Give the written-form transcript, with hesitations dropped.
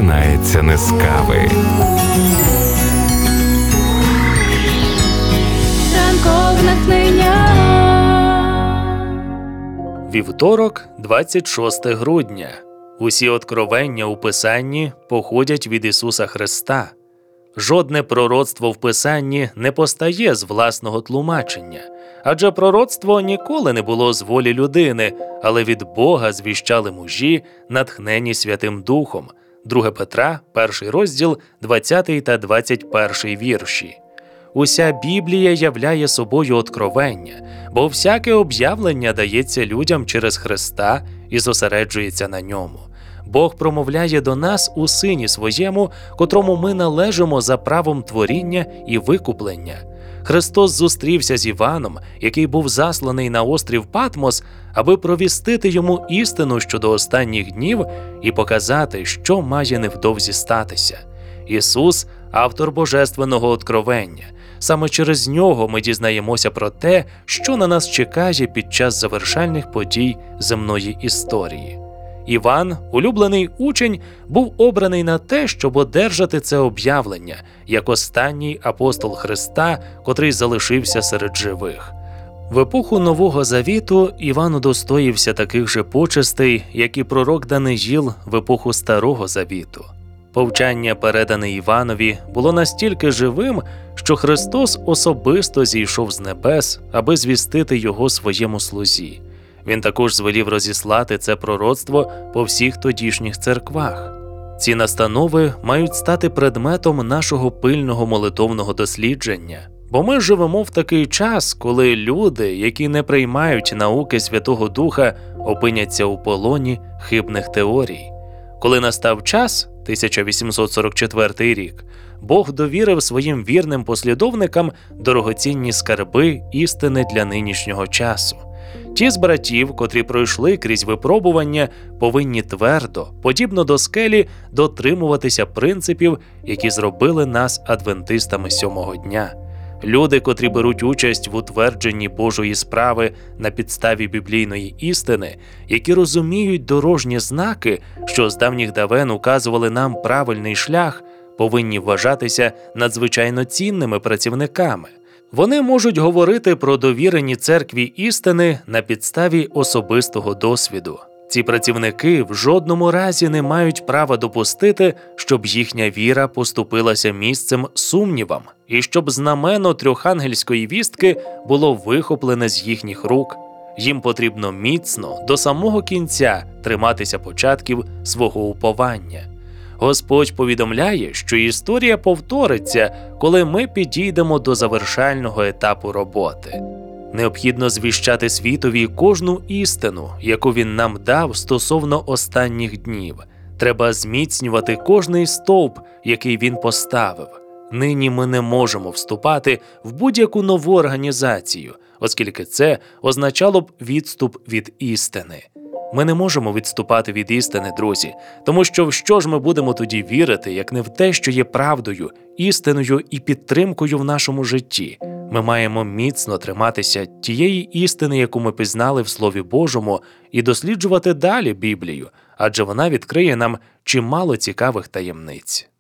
починається не з кави. Ранкове натхнення. Вівторок, 26 грудня. Усі откровення у Писанні походять від Ісуса Христа. Жодне пророцтво в Писанні не постає з власного тлумачення, адже пророцтво ніколи не було з волі людини, але від Бога звіщали мужі, натхнені Святим Духом. 2 Петра, 1 розділ, 20 та 21 вірші. Уся Біблія являє собою откровення, бо всяке об'явлення дається людям через Христа і зосереджується на ньому. Бог промовляє до нас у Сині Своєму, котрому ми належимо за правом творіння і викуплення. Христос зустрівся з Іваном, який був засланий на острів Патмос, аби провістити йому істину щодо останніх днів і показати, що має невдовзі статися. Ісус – автор божественного откровення. Саме через нього ми дізнаємося про те, що на нас чекає під час завершальних подій земної історії. Іван, улюблений учень, був обраний на те, щоб одержати це об'явлення, як останній апостол Христа, котрий залишився серед живих. В епоху Нового Завіту Іван удостоївся таких же почестей, як і пророк Даниїл в епоху Старого Завіту. Повчання, передане Іванові, було настільки живим, що Христос особисто зійшов з небес, аби звістити його своєму слузі. Він також звелів розіслати це пророцтво по всіх тодішніх церквах. Ці настанови мають стати предметом нашого пильного молитовного дослідження, бо ми живемо в такий час, коли люди, які не приймають науки Святого Духа, опиняться у полоні хибних теорій. Коли настав час, 1844 рік, Бог довірив своїм вірним послідовникам дорогоцінні скарби істини для нинішнього часу. Ті з братів, котрі пройшли крізь випробування, повинні твердо, подібно до скелі, дотримуватися принципів, які зробили нас адвентистами сьомого дня. Люди, котрі беруть участь в утвердженні Божої справи на підставі біблійної істини, які розуміють дорожні знаки, що з давніх давен указували нам правильний шлях, повинні вважатися надзвичайно цінними працівниками. Вони можуть говорити про довірені церкві істини на підставі особистого досвіду. Ці працівники в жодному разі не мають права допустити, щоб їхня віра поступилася місцем сумнівам, і щоб знамено трьохангельської вістки було вихоплене з їхніх рук. Їм потрібно міцно, до самого кінця, триматися початків свого уповання. Господь повідомляє, що історія повториться, коли ми підійдемо до завершального етапу роботи. Необхідно звіщати світові кожну істину, яку він нам дав стосовно останніх днів. Треба зміцнювати кожний стовп, який він поставив. Нині ми не можемо вступати в будь-яку нову організацію, оскільки це означало б відступ від істини. Ми не можемо відступати від істини, друзі, тому що в що ж ми будемо тоді вірити, як не в те, що є правдою, істиною і підтримкою в нашому житті. Ми маємо міцно триматися тієї істини, яку ми пізнали в Слові Божому, і досліджувати далі Біблію, адже вона відкриє нам чимало цікавих таємниць.